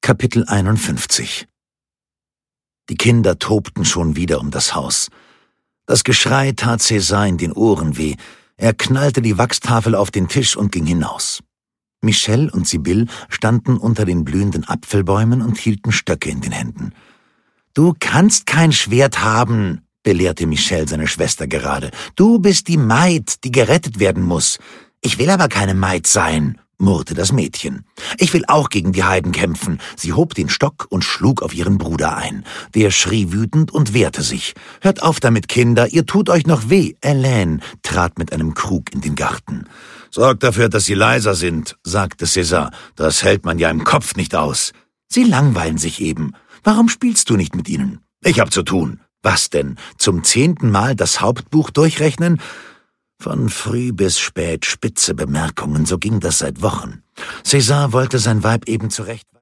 Kapitel 51. Die Kinder tobten schon wieder um das Haus. Das Geschrei tat César in den Ohren weh. Er knallte die Wachstafel auf den Tisch und ging hinaus. Michel und Sibylle standen unter den blühenden Apfelbäumen und hielten Stöcke in den Händen. »Du kannst kein Schwert haben«, belehrte Michel seine Schwester gerade. »Du bist die Maid, die gerettet werden muss.« »Ich will aber keine Maid sein«, murrte das Mädchen. »Ich will auch gegen die Heiden kämpfen.« Sie hob den Stock und schlug auf ihren Bruder ein. Der schrie wütend und wehrte sich. »Hört auf damit, Kinder, ihr tut euch noch weh.« Hélène trat mit einem Krug in den Garten. »Sorgt dafür, dass sie leiser sind«, sagte César. »Das hält man ja im Kopf nicht aus.« »Sie langweilen sich eben. Warum spielst du nicht mit ihnen?« »Ich hab zu tun.« »Was denn? Zum 10. Mal das Hauptbuch durchrechnen?« Von früh bis spät spitze Bemerkungen, so ging das seit Wochen. César wollte sein Weib eben zurecht